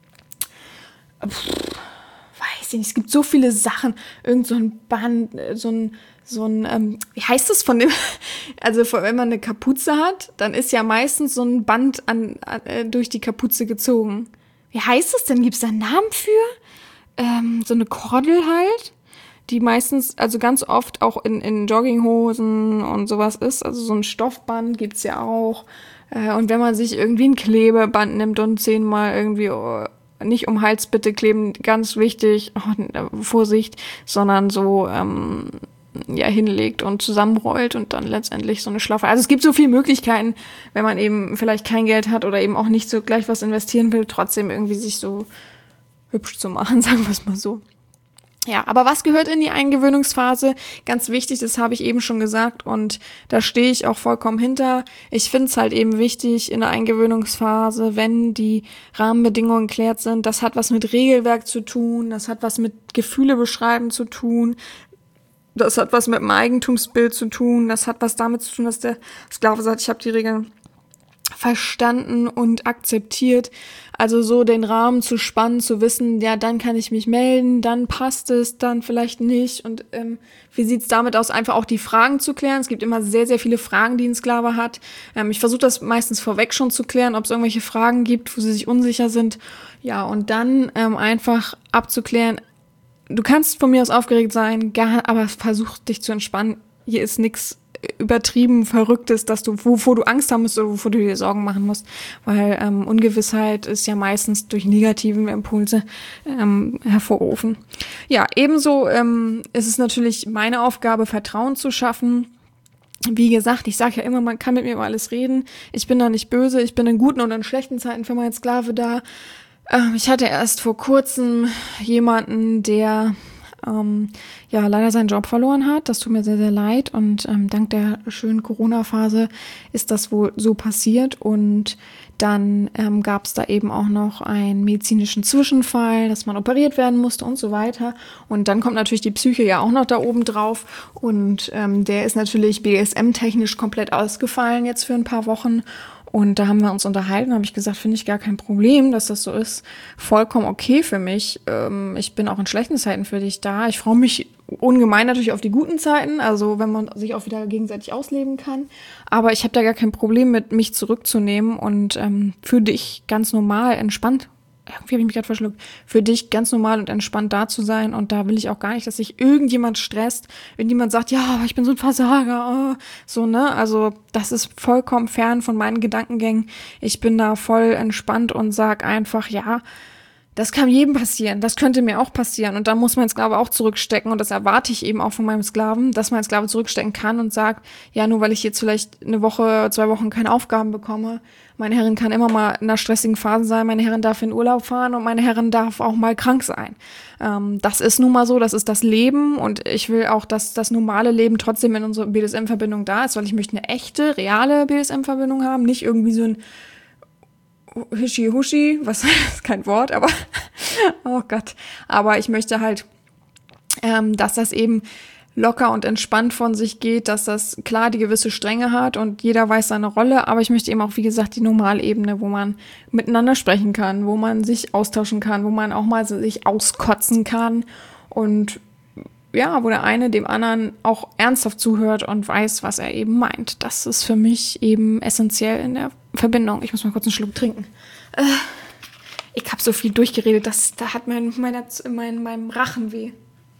weiß ich nicht, es gibt so viele Sachen, irgend so ein Band, wie heißt das von dem, also wenn man eine Kapuze hat, dann ist ja meistens so ein Band durch die Kapuze gezogen. Wie heißt das denn? Gibt es da einen Namen für? So eine Kordel halt, die meistens, also ganz oft auch in Jogginghosen und sowas ist, also so ein Stoffband gibt's ja auch. Und wenn man sich irgendwie ein Klebeband nimmt und 10-mal irgendwie nicht um Hals bitte kleben, ganz wichtig, Vorsicht, sondern so hinlegt und zusammenrollt und dann letztendlich so eine Schlaufe. Also es gibt so viele Möglichkeiten, wenn man eben vielleicht kein Geld hat oder eben auch nicht so gleich was investieren will, trotzdem irgendwie sich so hübsch zu machen, sagen wir es mal so. Ja, aber was gehört in die Eingewöhnungsphase? Ganz wichtig, das habe ich eben schon gesagt und da stehe ich auch vollkommen hinter. Ich finde es halt eben wichtig in der Eingewöhnungsphase, wenn die Rahmenbedingungen geklärt sind, das hat was mit Regelwerk zu tun, das hat was mit Gefühle beschreiben zu tun, das hat was mit dem Eigentumsbild zu tun, das hat was damit zu tun, dass der Sklave sagt, ich habe die Regeln verstanden und akzeptiert. Also so den Rahmen zu spannen, zu wissen, ja, dann kann ich mich melden, dann passt es, dann vielleicht nicht. Und wie sieht's damit aus, einfach auch die Fragen zu klären? Es gibt immer sehr, sehr viele Fragen, die ein Sklave hat. Ich versuche das meistens vorweg schon zu klären, ob es irgendwelche Fragen gibt, wo sie sich unsicher sind. Ja, und dann einfach abzuklären, du kannst von mir aus aufgeregt sein, aber versuch dich zu entspannen. Hier ist nichts übertrieben Verrücktes, dass wovor du Angst haben musst oder wovor du dir Sorgen machen musst, weil Ungewissheit ist ja meistens durch negative Impulse hervorrufen. Ja, ebenso ist es natürlich meine Aufgabe, Vertrauen zu schaffen. Wie gesagt, ich sage ja immer, man kann mit mir über alles reden. Ich bin da nicht böse, ich bin in guten und in schlechten Zeiten für meinen Sklave da. Ich hatte erst vor kurzem jemanden, der ja leider seinen Job verloren hat. Das tut mir sehr, sehr leid und dank der schönen Corona-Phase ist das wohl so passiert und dann gab es da eben auch noch einen medizinischen Zwischenfall, dass man operiert werden musste und so weiter. Und dann kommt natürlich die Psyche ja auch noch da oben drauf und der ist natürlich BDSM-technisch komplett ausgefallen jetzt für ein paar Wochen. Und da haben wir uns unterhalten, habe ich gesagt, finde ich gar kein Problem, dass das so ist. Vollkommen okay für mich. Ich bin auch in schlechten Zeiten für dich da. Ich freue mich ungemein natürlich auf die guten Zeiten, also wenn man sich auch wieder gegenseitig ausleben kann. Aber ich habe da gar kein Problem mit, mich zurückzunehmen und für dich ganz normal entspannt. Irgendwie habe ich mich gerade verschluckt. Für dich ganz normal und entspannt da zu sein. Und da will ich auch gar nicht, dass sich irgendjemand stresst. Irgendjemand sagt, ja, aber ich bin so ein Versager. So, ne? Also das ist vollkommen fern von meinen Gedankengängen. Ich bin da voll entspannt und sag einfach, ja, das kann jedem passieren. Das könnte mir auch passieren. Und da muss mein Sklave auch zurückstecken. Und das erwarte ich eben auch von meinem Sklaven, dass mein Sklave zurückstecken kann und sagt, ja, nur weil ich jetzt vielleicht eine Woche, 2 Wochen keine Aufgaben bekomme. Meine Herrin kann immer mal in einer stressigen Phase sein. Meine Herrin darf in Urlaub fahren und meine Herrin darf auch mal krank sein. Das ist nun mal so. Das ist das Leben. Und ich will auch, dass das normale Leben trotzdem in unserer BDSM-Verbindung da ist, weil ich möchte eine echte, reale BDSM-Verbindung haben. Nicht irgendwie so ein Hischi-Huschi, was ist kein Wort, aber oh Gott. Aber ich möchte halt, dass das eben locker und entspannt von sich geht, dass das klar die gewisse Strenge hat und jeder weiß seine Rolle, aber ich möchte eben auch, wie gesagt, die Normalebene, wo man miteinander sprechen kann, wo man sich austauschen kann, wo man auch mal sich auskotzen kann und ja, wo der eine dem anderen auch ernsthaft zuhört und weiß, was er eben meint. Das ist für mich eben essentiell in der Verbindung. Ich muss mal kurz einen Schluck trinken. Ich habe so viel durchgeredet, da hat meinem Rachen weh.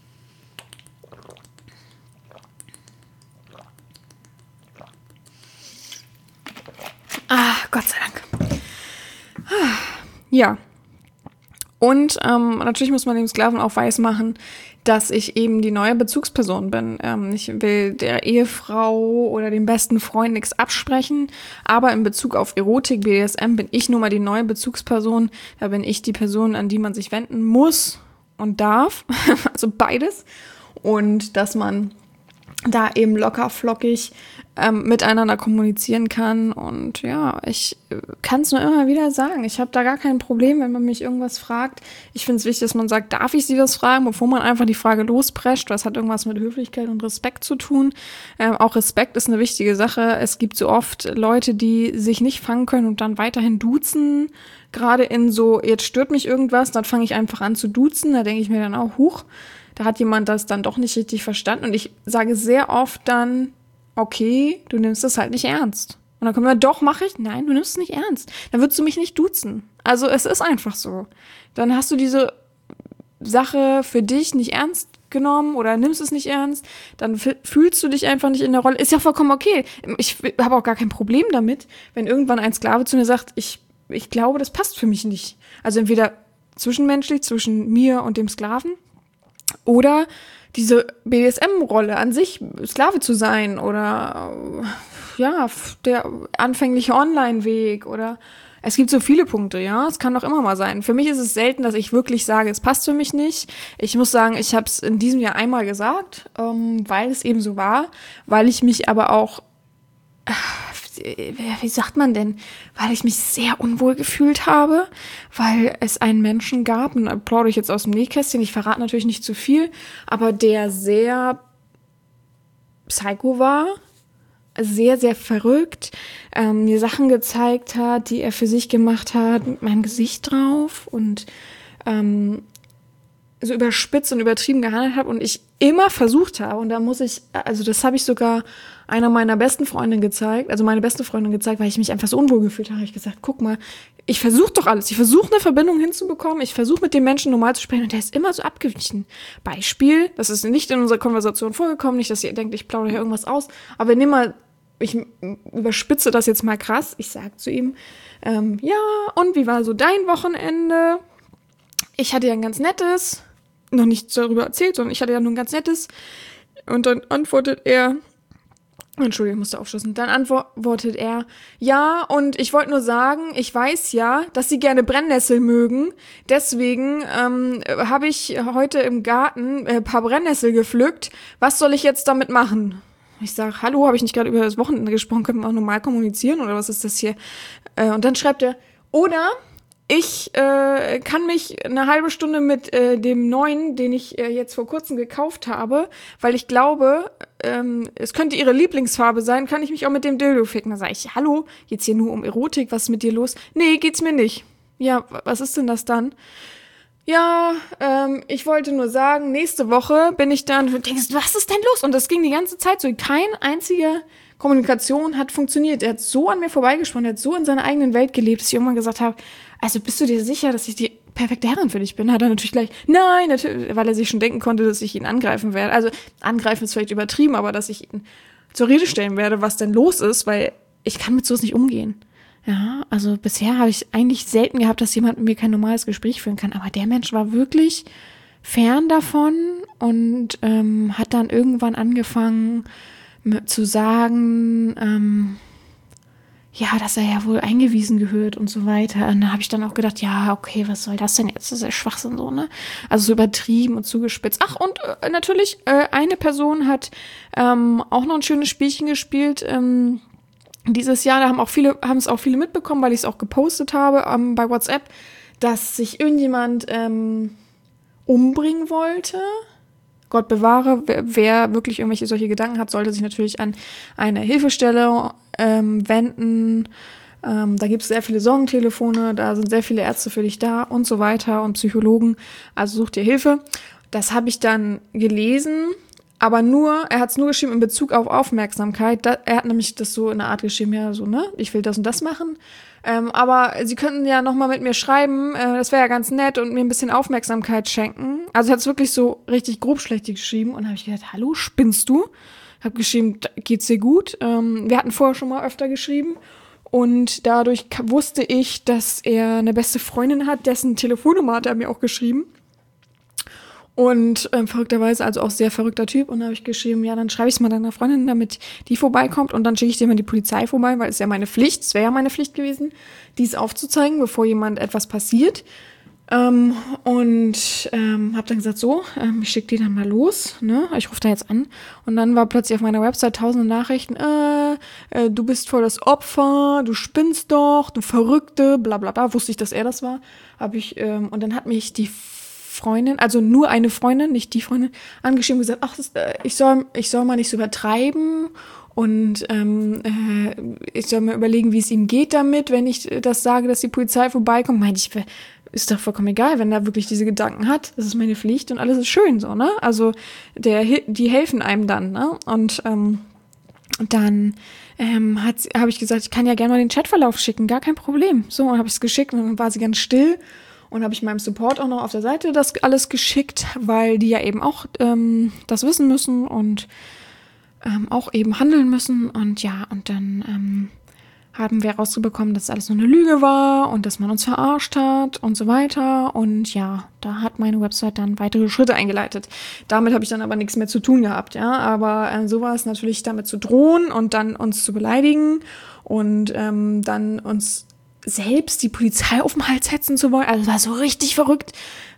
Gott sei Dank. Ja. Und natürlich muss man dem Sklaven auch weismachen, dass ich eben die neue Bezugsperson bin. Ich will der Ehefrau oder dem besten Freund nichts absprechen, aber in Bezug auf Erotik, BDSM, bin ich nun mal die neue Bezugsperson. Da bin ich die Person, an die man sich wenden muss und darf, also beides. Und dass man da eben locker flockig miteinander kommunizieren kann. Und ja, ich kann es nur immer wieder sagen. Ich habe da gar kein Problem, wenn man mich irgendwas fragt. Ich finde es wichtig, dass man sagt, darf ich Sie das fragen, bevor man einfach die Frage losprescht. Das hat irgendwas mit Höflichkeit und Respekt zu tun. Auch Respekt ist eine wichtige Sache. Es gibt so oft Leute, die sich nicht fangen können und dann weiterhin duzen. Gerade in so, jetzt stört mich irgendwas, dann fange ich einfach an zu duzen. Da denke ich mir dann auch, huch, da hat jemand das dann doch nicht richtig verstanden. Und ich sage sehr oft dann, okay, du nimmst das halt nicht ernst. Und dann kommt man, doch, mache ich. Nein, du nimmst es nicht ernst. Dann würdest du mich nicht duzen. Also es ist einfach so. Dann hast du diese Sache für dich nicht ernst genommen oder nimmst es nicht ernst. Dann fühlst du dich einfach nicht in der Rolle. Ist ja vollkommen okay. Ich habe auch gar kein Problem damit, wenn irgendwann ein Sklave zu mir sagt, ich glaube, das passt für mich nicht. Also entweder zwischenmenschlich, zwischen mir und dem Sklaven, oder diese BDSM-Rolle an sich, Sklave zu sein oder ja, der anfängliche Online-Weg oder es gibt so viele Punkte, ja, es kann doch immer mal sein. Für mich ist es selten, dass ich wirklich sage, es passt für mich nicht. Ich muss sagen, ich habe es in diesem Jahr einmal gesagt, weil es eben so war, weil ich mich aber auch wie sagt man denn, weil ich mich sehr unwohl gefühlt habe, weil es einen Menschen gab, und da plaudere ich jetzt aus dem Nähkästchen, ich verrate natürlich nicht zu viel, aber der sehr psycho war, sehr, sehr verrückt, mir Sachen gezeigt hat, die er für sich gemacht hat, mit meinem Gesicht drauf und so überspitzt und übertrieben gehandelt habe und ich immer versucht habe, und da muss ich, also das habe ich sogar einer meiner besten Freundinnen gezeigt, also meine beste Freundin gezeigt, weil ich mich einfach so unwohl gefühlt habe. Ich gesagt, guck mal, ich versuche doch alles. Ich versuche eine Verbindung hinzubekommen. Ich versuche mit dem Menschen normal zu sprechen und der ist immer so abgewichen. Beispiel, das ist nicht in unserer Konversation vorgekommen, nicht, dass ihr denkt, ich plaudere hier irgendwas aus, aber nimm mal, ich überspitze das jetzt mal krass. Ich sage zu ihm, ja, und wie war so dein Wochenende? Ich hatte ja ein ganz nettes, noch nichts darüber erzählt, sondern ich hatte ja nur ein ganz nettes. Und dann antwortet er, Entschuldigung, ich musste aufstoßen. Dann antwortet er, ja, und ich wollte nur sagen, ich weiß ja, dass Sie gerne Brennnessel mögen. Deswegen habe ich heute im Garten ein paar Brennnessel gepflückt. Was soll ich jetzt damit machen? Ich sage, hallo, habe ich nicht gerade über das Wochenende gesprochen? Können wir auch normal kommunizieren oder was ist das hier? Und dann schreibt er, oder ich kann mich eine halbe Stunde mit dem neuen, den ich jetzt vor kurzem gekauft habe, weil ich glaube, es könnte ihre Lieblingsfarbe sein, kann ich mich auch mit dem Dildo ficken. Da sage ich, hallo, geht's hier nur um Erotik, was ist mit dir los? Nee, geht's mir nicht. Ja, was ist denn das dann? Ja, ich wollte nur sagen, nächste Woche bin ich dann, du denkst, was ist denn los? Und das ging die ganze Zeit so, keine einzige Kommunikation hat funktioniert. Er hat so an mir vorbeigesprochen, er hat so in seiner eigenen Welt gelebt, dass ich irgendwann gesagt habe, also bist du dir sicher, dass ich die perfekte Herrin für dich bin? Hat er natürlich gleich, nein, natürlich, weil er sich schon denken konnte, dass ich ihn angreifen werde. Also angreifen ist vielleicht übertrieben, aber dass ich ihn zur Rede stellen werde, was denn los ist, weil ich kann mit sowas nicht umgehen. Ja, also bisher habe ich eigentlich selten gehabt, dass jemand mit mir kein normales Gespräch führen kann. Aber der Mensch war wirklich fern davon und hat dann irgendwann angefangen zu sagen, ja, dass er ja wohl eingewiesen gehört und so weiter. Und da habe ich dann auch gedacht, ja, okay, was soll das denn jetzt? Das ist ja Schwachsinn so, ne? Also so übertrieben und zugespitzt. Ach, und natürlich, eine Person hat auch noch ein schönes Spielchen gespielt, dieses Jahr. Da haben es auch viele mitbekommen, weil ich es auch gepostet habe bei WhatsApp, dass sich irgendjemand umbringen wollte. Gott bewahre, wer wirklich irgendwelche solche Gedanken hat, sollte sich natürlich an eine Hilfestelle wenden. Da gibt es sehr viele Sorgentelefone, da sind sehr viele Ärzte für dich da und so weiter und Psychologen. Also such dir Hilfe. Das habe ich dann gelesen, aber er hat es nur geschrieben in Bezug auf Aufmerksamkeit. Er hat nämlich das so in einer Art geschrieben, ja, so, ne, ich will das und das machen. Aber Sie könnten ja nochmal mit mir schreiben, das wäre ja ganz nett und mir ein bisschen Aufmerksamkeit schenken. Also er hat es wirklich so richtig grobschlächtig geschrieben und habe ich gedacht, hallo, spinnst du? Hab geschrieben, geht's dir gut? Wir hatten vorher schon mal öfter geschrieben und dadurch wusste ich, dass er eine beste Freundin hat, dessen Telefonnummer hat er mir auch geschrieben. Und verrückterweise, also auch sehr verrückter Typ. Und da habe ich geschrieben, ja, dann schreibe ich es mal deiner Freundin, damit die vorbeikommt. Und dann schicke ich dir mal die Polizei vorbei, weil es ja meine Pflicht, es wäre ja meine Pflicht gewesen, dies aufzuzeigen, bevor jemand etwas passiert. Und habe dann gesagt, so, ich schicke die dann mal los, ne? Ich rufe da jetzt an. Und dann war plötzlich auf meiner Website tausende Nachrichten, du bist voll das Opfer, du spinnst doch, du Verrückte, bla bla bla. Wusste ich, dass er das war. Und dann hat mich die Freundin, also nur eine Freundin, nicht die Freundin, angeschrieben und gesagt, ach, ich soll mal nicht so übertreiben und ich soll mir überlegen, wie es ihm geht damit, wenn ich das sage, dass die Polizei vorbeikommt. Meinte ich, ist doch vollkommen egal, wenn er wirklich diese Gedanken hat. Das ist meine Pflicht und alles ist schön so, ne? Also die helfen einem dann, ne? Und dann habe ich gesagt, ich kann ja gerne mal den Chatverlauf schicken, gar kein Problem. So, und habe ich es geschickt und dann war sie ganz still. Und habe ich meinem Support auch noch auf der Seite das alles geschickt, weil die ja eben auch das wissen müssen und auch eben handeln müssen. Und ja, und dann haben wir rausbekommen, dass alles nur eine Lüge war und dass man uns verarscht hat und so weiter. Und ja, da hat meine Website dann weitere Schritte eingeleitet. Damit habe ich dann aber nichts mehr zu tun gehabt, ja. Aber so war es natürlich, damit zu drohen und dann uns zu beleidigen und dann uns selbst die Polizei auf den Hals hetzen zu wollen. Also das war so richtig verrückt.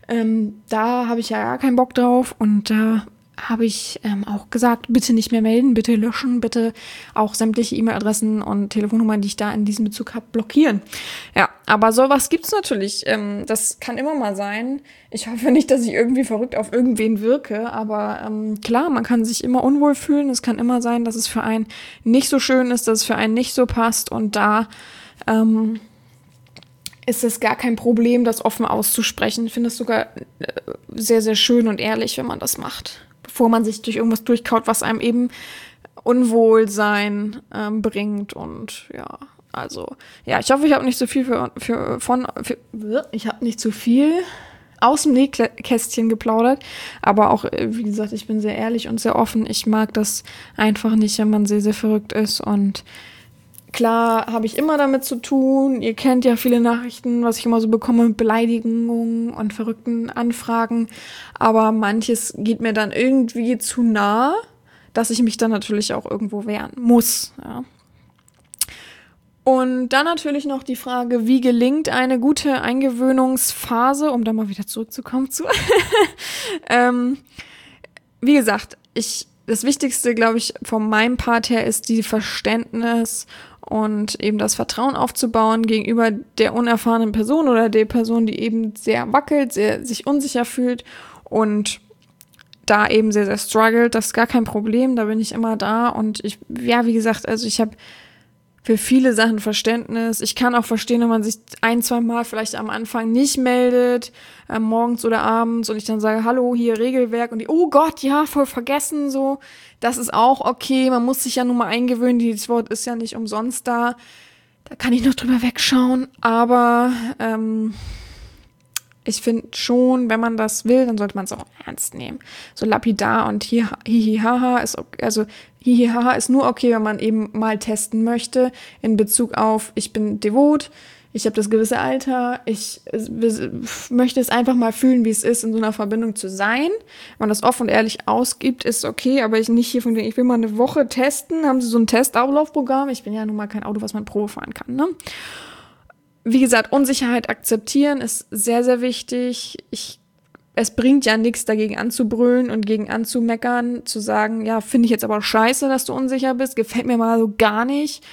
Da habe ich ja gar keinen Bock drauf. Und da habe ich auch gesagt, bitte nicht mehr melden, bitte löschen, bitte auch sämtliche E-Mail-Adressen und Telefonnummern, die ich da in diesem Bezug habe, blockieren. Ja, aber sowas gibt's natürlich. Das kann immer mal sein. Ich hoffe nicht, dass ich irgendwie verrückt auf irgendwen wirke, aber klar, man kann sich immer unwohl fühlen. Es kann immer sein, dass es für einen nicht so schön ist, dass es für einen nicht so passt. Und da ist es gar kein Problem, das offen auszusprechen. Ich finde es sogar sehr, sehr schön und ehrlich, wenn man das macht, bevor man sich durch irgendwas durchkaut, was einem eben Unwohlsein bringt. Und ja, also, ja, ich hoffe, ich habe nicht so viel ich habe nicht zu viel aus dem Nähkästchen geplaudert, aber auch, wie gesagt, ich bin sehr ehrlich und sehr offen. Ich mag das einfach nicht, wenn man sehr, sehr verrückt ist und klar habe ich immer damit zu tun. Ihr kennt ja viele Nachrichten, was ich immer so bekomme mit Beleidigungen und verrückten Anfragen. Aber manches geht mir dann irgendwie zu nah, dass ich mich dann natürlich auch irgendwo wehren muss. Ja. Und dann natürlich noch die Frage, wie gelingt eine gute Eingewöhnungsphase, um da mal wieder zurückzukommen zu. Wie gesagt, das Wichtigste, glaube ich, von meinem Part her ist die Verständnis und eben das Vertrauen aufzubauen gegenüber der unerfahrenen Person oder der Person, die eben sehr wackelt, sehr sich unsicher fühlt und da eben sehr, sehr struggelt. Das ist gar kein Problem, da bin ich immer da und wie gesagt, also ich habe für viele Sachen Verständnis. Ich kann auch verstehen, wenn man sich 1-2 Mal vielleicht am Anfang nicht meldet, morgens oder abends und ich dann sage, hallo, hier Regelwerk und die, oh Gott, ja, voll vergessen, so. Das ist auch okay, man muss sich ja nun mal eingewöhnen, dieses Wort ist ja nicht umsonst da. Da kann ich noch drüber wegschauen, aber ich finde schon, wenn man das will, dann sollte man es auch ernst nehmen. So lapidar und hihihaha ist okay, also hihihaha ist nur okay, wenn man eben mal testen möchte in Bezug auf, ich bin devot, ich habe das gewisse Alter, ich möchte es einfach mal fühlen, wie es ist, in so einer Verbindung zu sein. Wenn man das offen und ehrlich ausgibt, ist okay, aber ich nicht hier von wegen, ich will mal eine Woche testen, haben sie so ein Testauflaufprogramm, ich bin ja nun mal kein Auto, was man Probe fahren kann, ne? Wie gesagt, Unsicherheit akzeptieren ist sehr, sehr wichtig. Es bringt ja nichts, dagegen anzubrüllen und gegen anzumeckern, zu sagen, ja, finde ich jetzt aber scheiße, dass du unsicher bist, gefällt mir mal so gar nicht,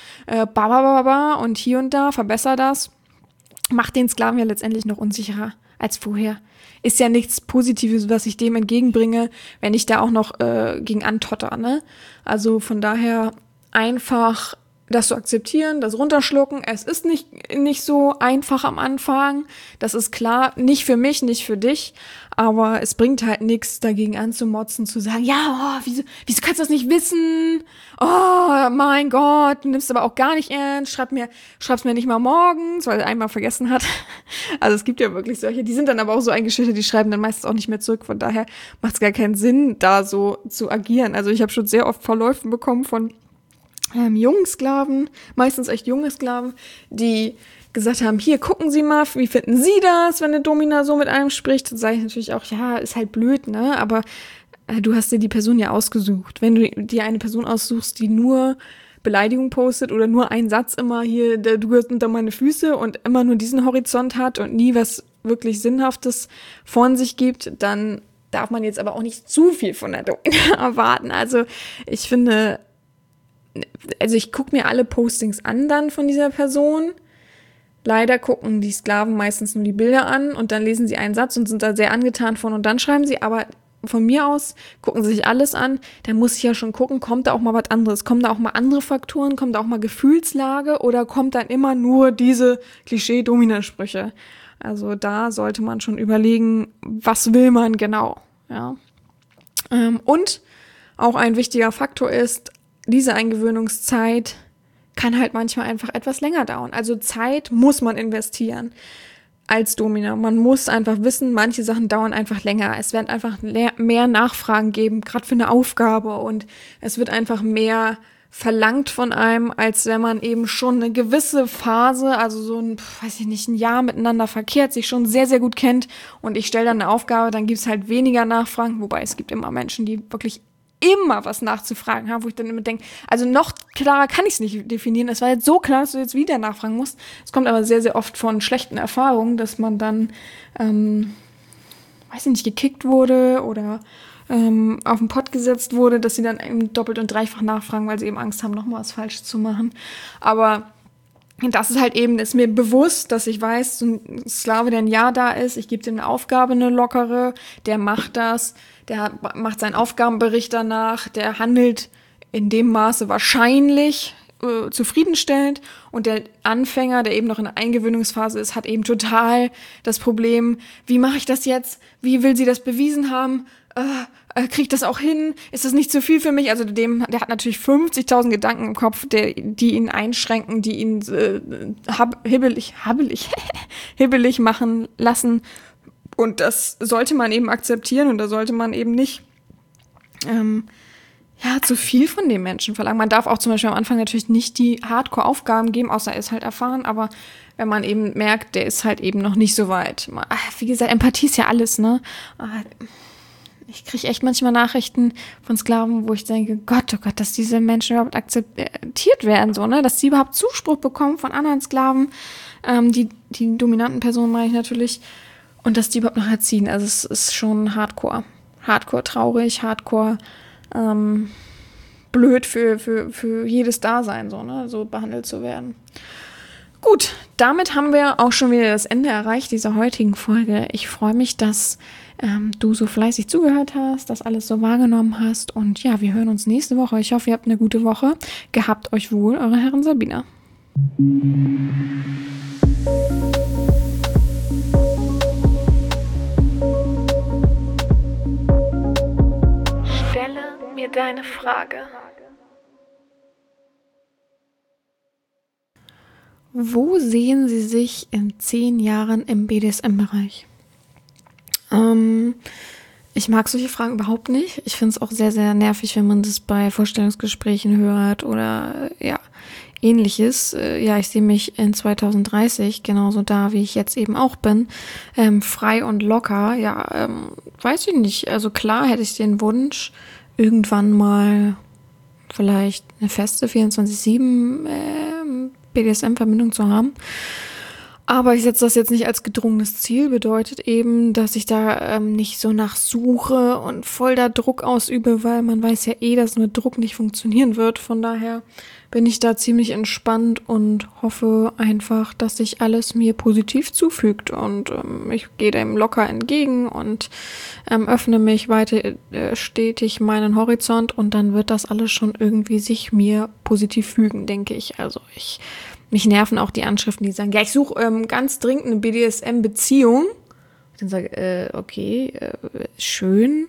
und hier und da, verbessere das. Macht den Sklaven ja letztendlich noch unsicherer als vorher. Ist ja nichts Positives, was ich dem entgegenbringe, wenn ich da auch noch gegen antotter, ne? Also von daher einfach das zu akzeptieren, das runterschlucken. Es ist nicht so einfach am Anfang. Das ist klar, nicht für mich, nicht für dich. Aber es bringt halt nichts, dagegen anzumotzen, zu sagen, ja, wieso kannst du das nicht wissen? Oh, mein Gott, du nimmst aber auch gar nicht ernst. Schreib's mir nicht mal morgens, weil er einmal vergessen hat. Also es gibt ja wirklich solche, die sind dann aber auch so eingeschüchtert, die schreiben dann meistens auch nicht mehr zurück. Von daher macht es gar keinen Sinn, da so zu agieren. Also ich habe schon sehr oft Verläufe bekommen von jungen Sklaven, meistens echt junge Sklaven, die gesagt haben, hier, gucken Sie mal, wie finden Sie das, wenn eine Domina so mit einem spricht? Dann sage ich natürlich auch, ja, ist halt blöd, ne, aber du hast dir die Person ja ausgesucht. Wenn du dir eine Person aussuchst, die nur Beleidigung postet oder nur einen Satz immer hier, du gehörst unter meine Füße und immer nur diesen Horizont hat und nie was wirklich Sinnhaftes von sich gibt, dann darf man jetzt aber auch nicht zu viel von der Domina erwarten. Also ich finde, ich gucke mir alle Postings an dann von dieser Person. Leider gucken die Sklaven meistens nur die Bilder an und dann lesen sie einen Satz und sind da sehr angetan von und dann schreiben sie, aber von mir aus gucken sie sich alles an, dann muss ich ja schon gucken, kommt da auch mal was anderes, kommen da auch mal andere Faktoren, kommt da auch mal Gefühlslage oder kommt dann immer nur diese Klischee-Dominant-Sprüche. Also da sollte man schon überlegen, was will man genau, ja. Und auch ein wichtiger Faktor ist, diese Eingewöhnungszeit kann halt manchmal einfach etwas länger dauern. Also Zeit muss man investieren als Domina. Man muss einfach wissen, manche Sachen dauern einfach länger. Es werden einfach mehr Nachfragen geben, gerade für eine Aufgabe. Und es wird einfach mehr verlangt von einem, als wenn man eben schon eine gewisse Phase, also so ein Jahr miteinander verkehrt, sich schon sehr, sehr gut kennt. Und ich stelle dann eine Aufgabe, dann gibt es halt weniger Nachfragen. Wobei es gibt immer Menschen, die wirklich immer was nachzufragen haben, wo ich dann immer denke, also noch klarer kann ich es nicht definieren. Es war jetzt so klar, dass du jetzt wieder nachfragen musst. Es kommt aber sehr, sehr oft von schlechten Erfahrungen, dass man dann, gekickt wurde oder auf den Pott gesetzt wurde, dass sie dann eben doppelt und dreifach nachfragen, weil sie eben Angst haben, nochmal was Falsches zu machen. Aber das ist halt eben, ist mir bewusst, dass ich weiß, so ein Sklave, der ein Jahr da ist, ich gebe dem eine Aufgabe, eine lockere, der macht das, der macht seinen Aufgabenbericht danach, der handelt in dem Maße wahrscheinlich zufriedenstellend und der Anfänger, der eben noch in der Eingewöhnungsphase ist, hat eben total das Problem, wie mache ich das jetzt, wie will sie das bewiesen haben, kriege ich das auch hin, ist das nicht zu viel für mich, also der hat natürlich 50.000 Gedanken im Kopf, die ihn einschränken, die ihn hibbelig machen lassen. Und das sollte man eben akzeptieren und da sollte man eben nicht zu viel von dem Menschen verlangen. Man darf auch zum Beispiel am Anfang natürlich nicht die Hardcore-Aufgaben geben, außer er ist halt erfahren, aber wenn man eben merkt, der ist halt eben noch nicht so weit. Wie gesagt, Empathie ist ja alles, ne? ich kriege echt manchmal Nachrichten von Sklaven, wo ich denke, Gott, oh Gott, dass diese Menschen überhaupt akzeptiert werden, so, ne, dass die überhaupt Zuspruch bekommen von anderen Sklaven, die dominanten Personen meine ich natürlich, und dass die überhaupt noch erziehen. Also es ist schon Hardcore. Hardcore traurig, Hardcore blöd für jedes Dasein, so, ne, so behandelt zu werden. Gut, damit haben wir auch schon wieder das Ende erreicht dieser heutigen Folge. Ich freue mich, dass du so fleißig zugehört hast, das alles so wahrgenommen hast. Und ja, wir hören uns nächste Woche. Ich hoffe, ihr habt eine gute Woche. Gehabt euch wohl, eure Herren Sabina. Stelle mir deine Frage. Wo sehen Sie sich in 10 Jahren im BDSM-Bereich? Ich mag solche Fragen überhaupt nicht. Ich finde es auch sehr, sehr nervig, wenn man das bei Vorstellungsgesprächen hört oder ja, Ähnliches. Ja, ich sehe mich in 2030 genauso da, wie ich jetzt eben auch bin. Frei und locker. Ja, weiß ich nicht. Also klar hätte ich den Wunsch, irgendwann mal vielleicht eine feste 24/7 BDSM-Verbindung zu haben. Aber ich setze das jetzt nicht als gedrungenes Ziel, bedeutet eben, dass ich da nicht so nach suche und voll da Druck ausübe, weil man weiß ja dass mit Druck nicht funktionieren wird. Von daher bin ich da ziemlich entspannt und hoffe einfach, dass sich alles mir positiv zufügt. Und ich gehe dem locker entgegen und öffne mich weiter stetig meinen Horizont und dann wird das alles schon irgendwie sich mir positiv fügen, denke ich. Also mich nerven auch die Anschriften, die sagen, ja, ich suche ganz dringend eine BDSM-Beziehung. Ich dann sage, okay, schön.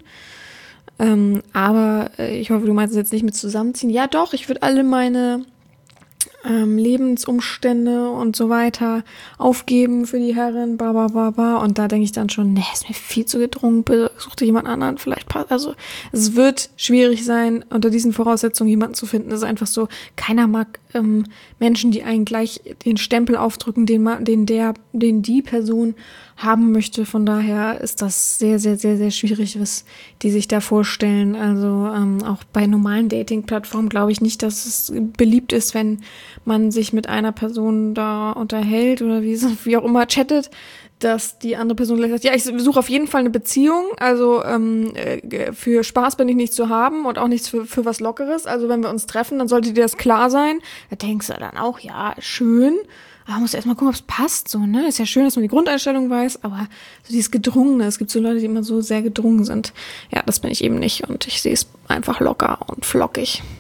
Aber ich hoffe, du meinst es jetzt nicht mit zusammenziehen. Ja doch, ich würde alle meine Lebensumstände und so weiter aufgeben für die Herren, und da denke ich dann schon, nee, ist mir viel zu gedrungen, bitte such dir jemand anderen, vielleicht passt, also es wird schwierig sein, unter diesen Voraussetzungen jemanden zu finden, das ist einfach so, keiner mag Menschen, die einen gleich den Stempel aufdrücken, den die Person haben möchte, von daher ist das sehr, sehr, sehr, sehr schwierig, was die sich da vorstellen, also auch bei normalen Dating-Plattformen glaube ich nicht, dass es beliebt ist, wenn man sich mit einer Person da unterhält oder wie auch immer chattet, dass die andere Person gleich sagt, ja, ich suche auf jeden Fall eine Beziehung, also für Spaß bin ich nicht zu haben und auch nichts für was Lockeres, also wenn wir uns treffen, dann sollte dir das klar sein. Da denkst du dann auch, ja, schön, aber man muss erstmal gucken, ob es passt, so, ne, ist ja schön, dass man die Grundeinstellung weiß, aber so dieses Gedrungene, es gibt so Leute, die immer so sehr gedrungen sind, ja, das bin ich eben nicht und ich sehe es einfach locker und flockig.